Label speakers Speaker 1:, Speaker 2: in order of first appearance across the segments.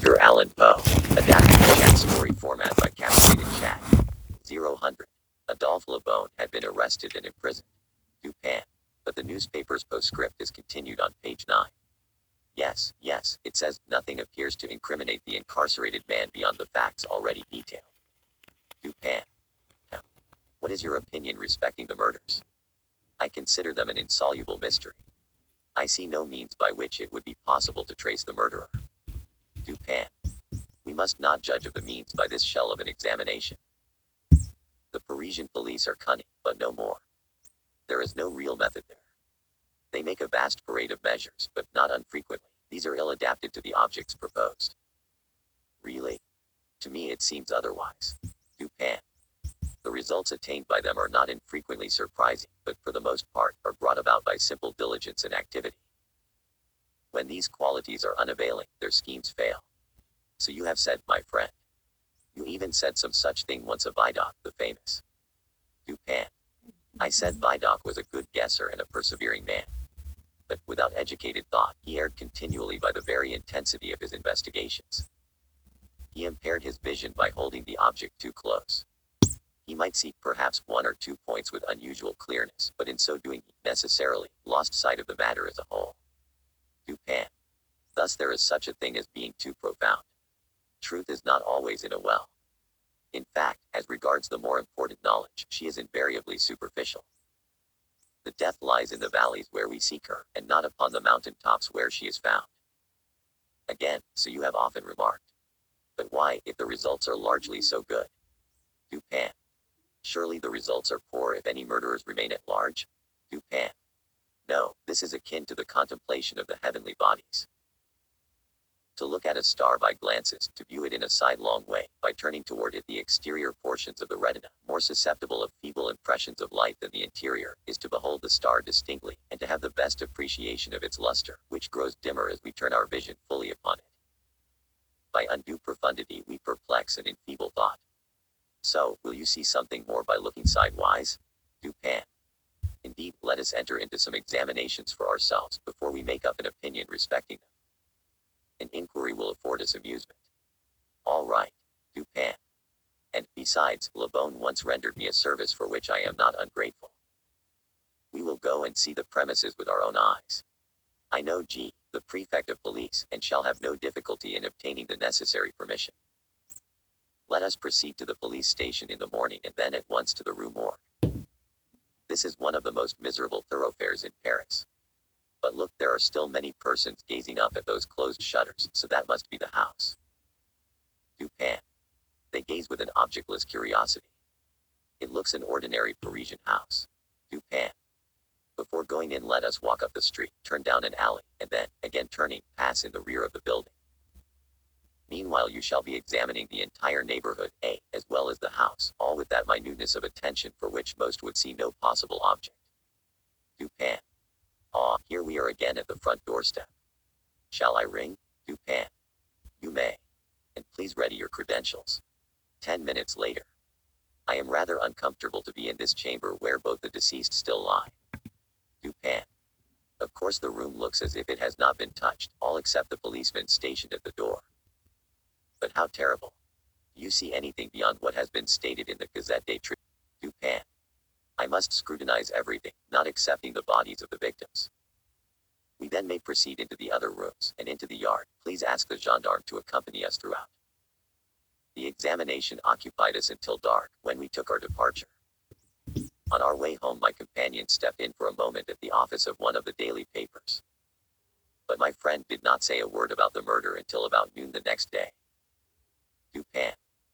Speaker 1: Edgar Allan Poe. Adapted to chat story format by Captivated Chat. 0 Adolphe Lebon had been arrested and imprisoned. Dupin. But the newspaper's postscript is continued on page 9. Yes, it says nothing appears to incriminate the incarcerated man beyond the facts already detailed. Dupin. What is your opinion respecting the murders? I consider them an insoluble mystery. I see no means by which it would be possible to trace the murderer. Dupin. We must not judge of the means by this shell of an examination. The Parisian police are cunning, but no more. There is no real method there. They make a vast parade of measures, but not unfrequently, these are ill-adapted to the objects proposed. Really? To me it seems otherwise. Dupin. The results attained by them are not infrequently surprising, but for the most part, are brought about by simple diligence and activity. When these qualities are unavailing, their schemes fail. So you have said, my friend. You even said some such thing once of Vidocq, the famous. Dupin. I said Vidocq was a good guesser and a persevering man. But, without educated thought, he erred continually by the very intensity of his investigations. He impaired his vision by holding the object too close. He might see, perhaps, 1 or 2 points with unusual clearness, but in so doing he, necessarily, lost sight of the matter as a whole. Dupin. Thus there is such a thing as being too profound. Truth is not always in a well. In fact, as regards the more important knowledge, she is invariably superficial. The death lies in the valleys where we seek her, and not upon the mountain tops where she is found. Again, so you have often remarked. But why, if the results are largely so good? Dupin. Surely the results are poor if any murderers remain at large? Dupin. No, this is akin to the contemplation of the heavenly bodies. To look at a star by glances, to view it in a sidelong way, by turning toward it the exterior portions of the retina, more susceptible of feeble impressions of light than the interior, is to behold the star distinctly, and to have the best appreciation of its luster, which grows dimmer as we turn our vision fully upon it. By undue profundity we perplex and enfeeble thought. So, will you see something more by looking sidewise? Dupin. Indeed, let us enter into some examinations for ourselves, before we make up an opinion respecting them. An inquiry will afford us amusement. All right, Dupin. And, besides, Lebon once rendered me a service for which I am not ungrateful. We will go and see the premises with our own eyes. I know G, the prefect of police, and shall have no difficulty in obtaining the necessary permission. Let us proceed to the police station in the morning and then at once to the Rue Morgue. This is one of the most miserable thoroughfares in Paris. But look, there are still many persons gazing up at those closed shutters, so that must be the house. Dupin. They gaze with an objectless curiosity. It looks an ordinary Parisian house. Dupin. Before going in let us walk up the street, turn down an alley, and then, again turning, pass in the rear of the building. Meanwhile you shall be examining the entire neighborhood, as well as the house, all with that minuteness of attention for which most would see no possible object. Dupin. Ah, here we are again at the front doorstep. Shall I ring? Dupin. You may. And please ready your credentials. 10 minutes later. I am rather uncomfortable to be in this chamber where both the deceased still lie. Dupin. Of course the room looks as if it has not been touched, all except the policeman stationed at the door. But how terrible. Do you see anything beyond what has been stated in the Gazette des Tribunaux? Dupin. I must scrutinize everything, not excepting the bodies of the victims. We then may proceed into the other rooms, and into the yard. Please ask the gendarme to accompany us throughout. The examination occupied us until dark, when we took our departure. On our way home my companion stepped in for a moment at the office of one of the daily papers. But my friend did not say a word about the murder until about noon the next day. Dupin.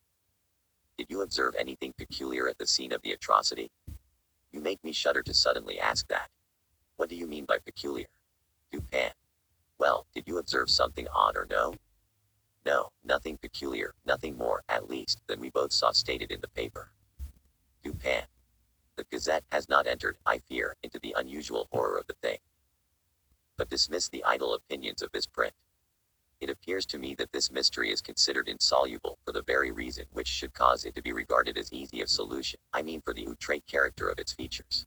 Speaker 1: Did you observe anything peculiar at the scene of the atrocity? You make me shudder to suddenly ask that. What do you mean by peculiar? Dupin. Well, did you observe something odd or no? No, nothing peculiar, nothing more, at least, than we both saw stated in the paper. Dupin. The Gazette has not entered, I fear, into the unusual horror of the thing. But dismiss the idle opinions of this print. It appears to me that this mystery is considered insoluble, for the very reason which should cause it to be regarded as easy of solution, I mean for the outré character of its features.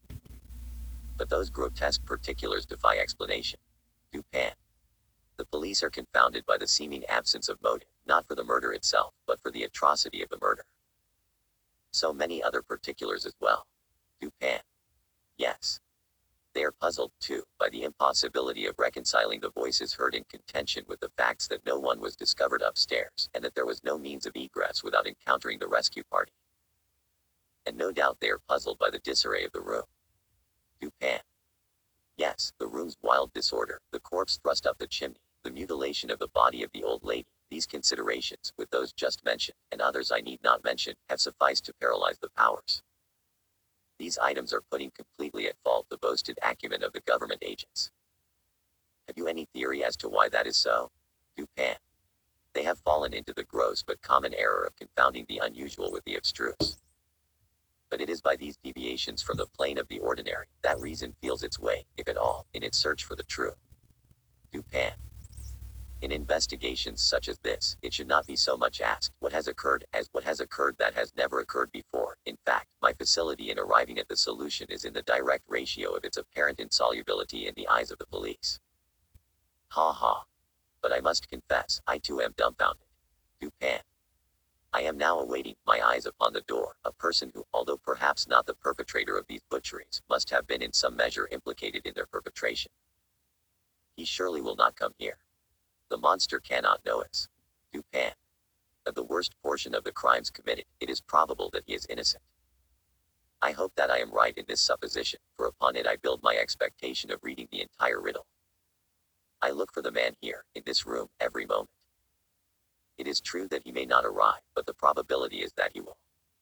Speaker 1: But those grotesque particulars defy explanation. Dupin. The police are confounded by the seeming absence of motive, not for the murder itself, but for the atrocity of the murder. So many other particulars as well. Dupin. Yes. They are puzzled, too, by the impossibility of reconciling the voices heard in contention with the facts that no one was discovered upstairs, and that there was no means of egress without encountering the rescue party. And no doubt they are puzzled by the disarray of the room. Dupin. Yes, the room's wild disorder, the corpse thrust up the chimney, the mutilation of the body of the old lady, these considerations, with those just mentioned, and others I need not mention, have sufficed to paralyze the powers. These items are putting completely at fault the boasted acumen of the government agents. Have you any theory as to why that is so? Dupin. They have fallen into the gross but common error of confounding the unusual with the abstruse. But it is by these deviations from the plane of the ordinary that reason feels its way, if at all, in its search for the truth. Dupin. In investigations such as this, it should not be so much asked what has occurred as what has occurred that has never occurred before. In fact, my facility in arriving at the solution is in the direct ratio of its apparent insolubility in the eyes of the police. Ha ha. But I must confess, I too am dumbfounded. Dupin. I am now awaiting, my eyes upon the door, a person who, although perhaps not the perpetrator of these butcheries, must have been in some measure implicated in their perpetration. He surely will not come here. The monster cannot know us. Dupin. Of the worst portion of the crimes committed, it is probable that he is innocent. I hope that I am right in this supposition, for upon it I build my expectation of reading the entire riddle. I look for the man here, in this room, every moment. It is true that he may not arrive, but the probability is that he will.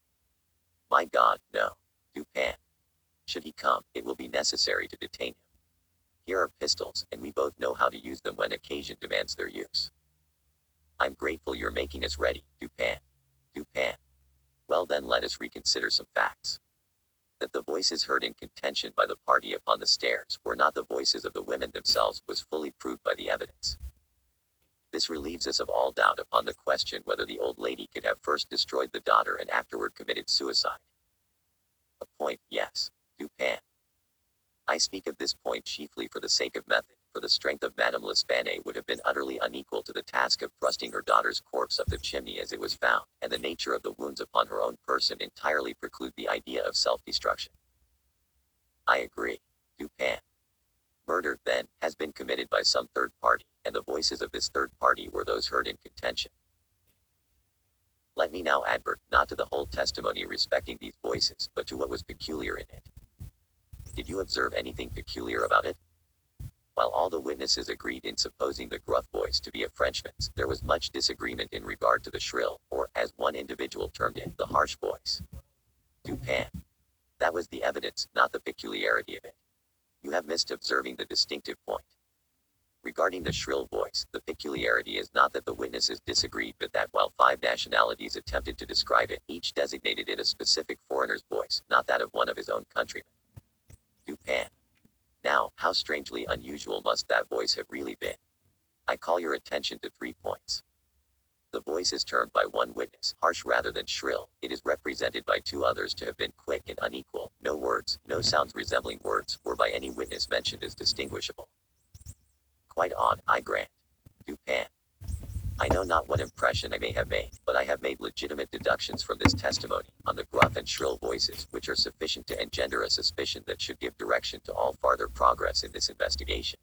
Speaker 1: My God, no. Dupin. Should he come, it will be necessary to detain him. Here are pistols, and we both know how to use them when occasion demands their use. I'm grateful you're making us ready, Dupin. Dupin. Well then let us reconsider some facts. That the voices heard in contention by the party upon the stairs were not the voices of the women themselves was fully proved by the evidence. This relieves us of all doubt upon the question whether the old lady could have first destroyed the daughter and afterward committed suicide. A point, yes, Dupin. I speak of this point chiefly for the sake of method, for the strength of Madame L'Espanaye would have been utterly unequal to the task of thrusting her daughter's corpse up the chimney as it was found, and the nature of the wounds upon her own person entirely preclude the idea of self-destruction. I agree, Dupin. Murder, then, has been committed by some third party, and the voices of this third party were those heard in contention. Let me now advert, not to the whole testimony respecting these voices, but to what was peculiar in it. Did you observe anything peculiar about it? While all the witnesses agreed in supposing the gruff voice to be a Frenchman's, there was much disagreement in regard to the shrill, or, as one individual termed it, the harsh voice. Dupin. That was the evidence, not the peculiarity of it. You have missed observing the distinctive point. Regarding the shrill voice, the peculiarity is not that the witnesses disagreed but that while 5 nationalities attempted to describe it, each designated it a specific foreigner's voice, not that of one of his own countrymen. Dupin. Now, how strangely unusual must that voice have really been? I call your attention to 3 points. The voice is termed by one witness harsh rather than shrill. It is represented by 2 others to have been quick and unequal. No words, no sounds resembling words, were by any witness mentioned as distinguishable. Quite odd, I grant. Dupin. I know not what impression I may have made, but I have made legitimate deductions from this testimony, on the gruff and shrill voices, which are sufficient to engender a suspicion that should give direction to all farther progress in this investigation.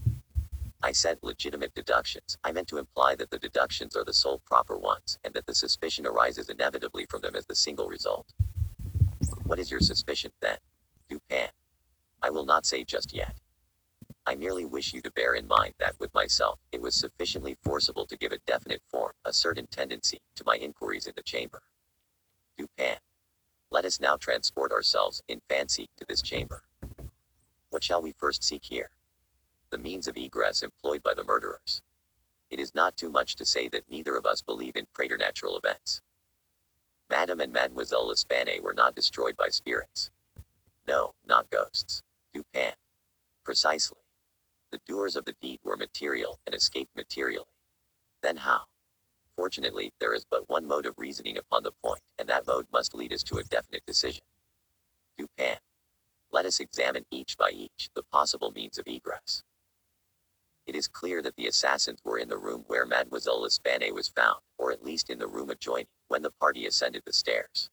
Speaker 1: I said legitimate deductions. I meant to imply that the deductions are the sole proper ones, and that the suspicion arises inevitably from them as the single result. What is your suspicion, then? Dupin. I will not say just yet. I merely wish you to bear in mind that with myself, it was sufficiently forcible to give a definite form, a certain tendency, to my inquiries in the chamber. Dupin. Let us now transport ourselves, in fancy, to this chamber. What shall we first seek here? The means of egress employed by the murderers. It is not too much to say that neither of us believe in preternatural events. Madame and Mademoiselle L'Espanaye were not destroyed by spirits. No, not ghosts. Dupin. Precisely. The doers of the deed were material, and escaped materially. Then how? Fortunately, there is but one mode of reasoning upon the point, and that mode must lead us to a definite decision. Dupin. Let us examine each by each the possible means of egress. It is clear that the assassins were in the room where Mademoiselle L'Espanne was found, or at least in the room adjoining, when the party ascended the stairs.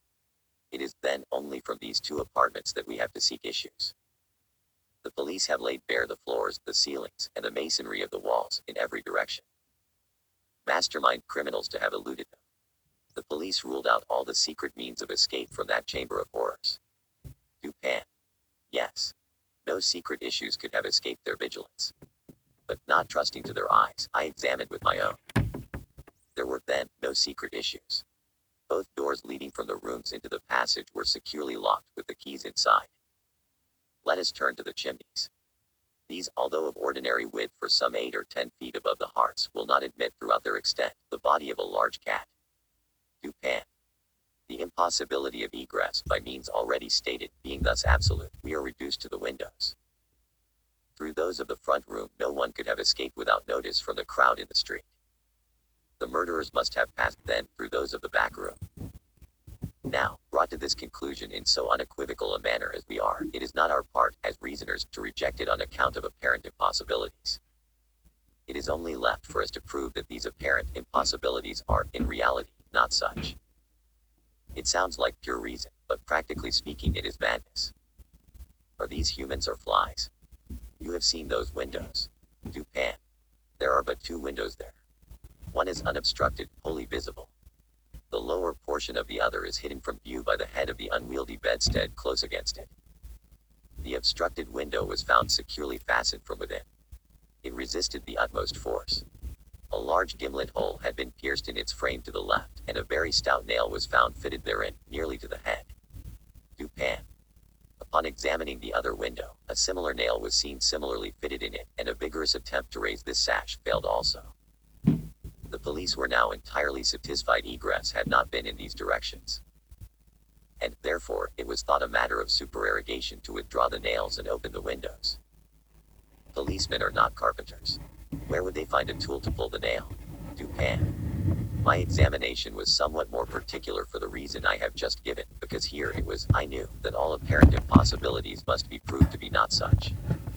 Speaker 1: It is then only from these two apartments that we have to seek issues. The police have laid bare the floors, the ceilings, and the masonry of the walls, in every direction. Mastermind criminals to have eluded them. The police ruled out all the secret means of escape from that chamber of horrors. Dupin. Yes. No secret issues could have escaped their vigilance. But not trusting to their eyes, I examined with my own. There were then no secret issues. Both doors leading from the rooms into the passage were securely locked with the keys inside. Let us turn to the chimneys. These, although of ordinary width for some 8 or 10 feet above the hearts, will not admit throughout their extent the body of a large cat. Dupin. The impossibility of egress by means already stated being thus absolute, we are reduced to the windows. Through those of the front room no one could have escaped without notice from the crowd in the street. The murderers must have passed then through those of the back room. Now, brought to this conclusion in so unequivocal a manner as we are, it is not our part, as reasoners, to reject it on account of apparent impossibilities. It is only left for us to prove that these apparent impossibilities are, in reality, not such. It sounds like pure reason, but practically speaking it is madness. Are these humans or flies? You have seen those windows. Dupin. There are but 2 windows there. One is unobstructed, wholly visible. The lower portion of the other is hidden from view by the head of the unwieldy bedstead close against it. The obstructed window was found securely fastened from within. It resisted the utmost force. A large gimlet hole had been pierced in its frame to the left, and a very stout nail was found fitted therein, nearly to the head. Dupin. Upon examining the other window, a similar nail was seen similarly fitted in it, and a vigorous attempt to raise this sash failed also. The police were now entirely satisfied egress had not been in these directions. And, therefore, it was thought a matter of supererogation to withdraw the nails and open the windows. Policemen are not carpenters. Where would they find a tool to pull the nail? Dupin. My examination was somewhat more particular for the reason I have just given, because here it was, I knew, that all apparent impossibilities must be proved to be not such.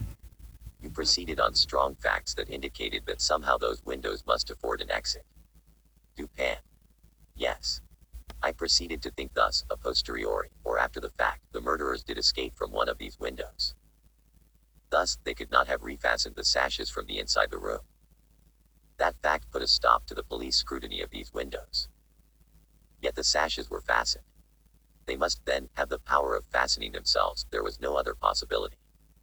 Speaker 1: You proceeded on strong facts that indicated that somehow those windows must afford an exit. Dupin. Yes. I proceeded to think thus, a posteriori, or after the fact, the murderers did escape from one of these windows. Thus, they could not have refastened the sashes from the inside the room. That fact put a stop to the police scrutiny of these windows. Yet the sashes were fastened. They must, then, have the power of fastening themselves, there was no other possibility.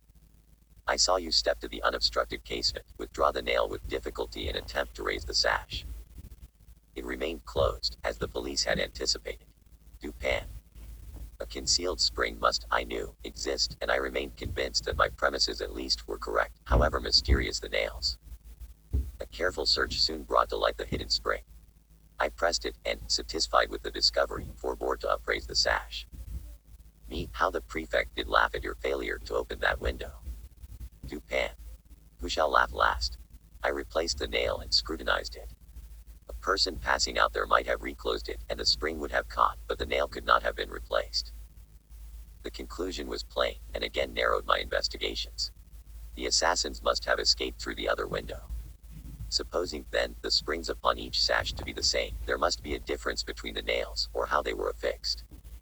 Speaker 1: I saw you step to the unobstructed casement, withdraw the nail with difficulty and attempt to raise the sash. It remained closed, as the police had anticipated. Dupin. A concealed spring must, I knew, exist, and I remained convinced that my premises at least were correct, however mysterious the nails. A careful search soon brought to light the hidden spring. I pressed it, and, satisfied with the discovery, forbore to upraise the sash. Me, how the prefect did laugh at your failure to open that window. Dupin. Who shall laugh last? I replaced the nail and scrutinized it. A person passing out there might have reclosed it, and the spring would have caught, but the nail could not have been replaced. The conclusion was plain, and again narrowed my investigations. The assassins must have escaped through the other window. Supposing, then, the springs upon each sash to be the same, there must be a difference between the nails, or how they were affixed.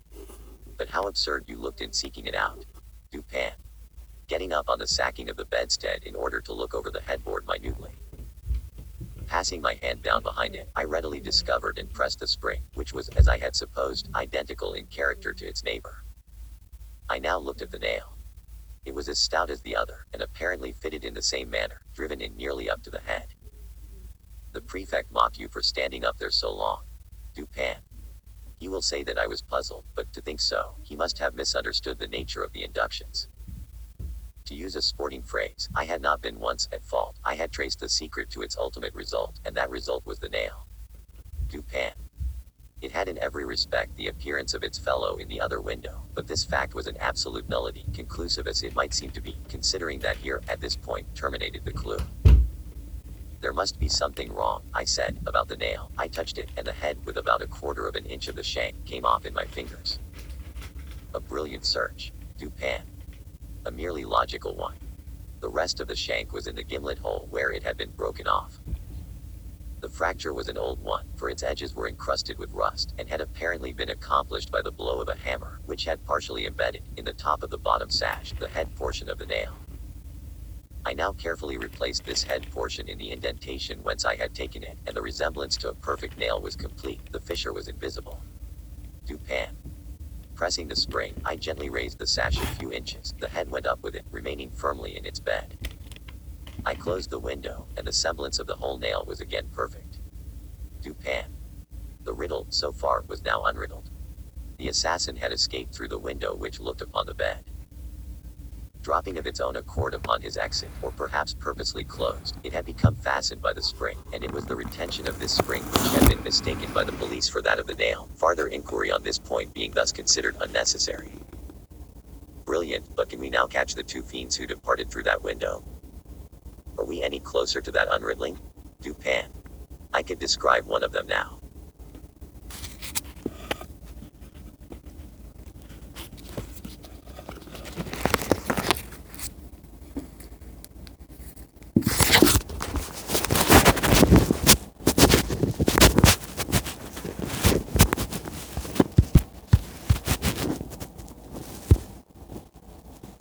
Speaker 1: But how absurd you looked in seeking it out. Dupin. Getting up on the sacking of the bedstead in order to look over the headboard minutely. Passing my hand down behind it, I readily discovered and pressed the spring, which was, as I had supposed, identical in character to its neighbor. I now looked at the nail. It was as stout as the other, and apparently fitted in the same manner, driven in nearly up to the head. The prefect mocked you for standing up there so long. Dupin. He will say that I was puzzled, but to think so, he must have misunderstood the nature of the inductions. To use a sporting phrase, I had not been once at fault, I had traced the secret to its ultimate result, and that result was the nail. Dupin. It had in every respect the appearance of its fellow in the other window, but this fact was an absolute nullity, conclusive as it might seem to be, considering that here, at this point, terminated the clue. There must be something wrong, I said, about the nail. I touched it, and the head, with about 1/4 of an inch of the shank, came off in my fingers. A brilliant search. Dupin. A merely logical one. The rest of the shank was in the gimlet hole where it had been broken off. The fracture was an old one, for its edges were encrusted with rust, and had apparently been accomplished by the blow of a hammer, which had partially embedded, in the top of the bottom sash, the head portion of the nail. I now carefully replaced this head portion in the indentation whence I had taken it, and the resemblance to a perfect nail was complete. The fissure was invisible. Dupin. Pressing the spring, I gently raised the sash a few inches. The head went up with it, remaining firmly in its bed. I closed the window, and the semblance of the whole nail was again perfect. Dupin. The riddle, so far, was now unriddled. The assassin had escaped through the window which looked upon the bed. Dropping of its own accord upon his exit, or perhaps purposely closed, it had become fastened by the spring, and it was the retention of this spring which had been mistaken by the police for that of the nail, farther inquiry on this point being thus considered unnecessary. Brilliant, but can we now catch the two fiends who departed through that window? Are we any closer to that unriddling? Dupin. I could describe one of them now.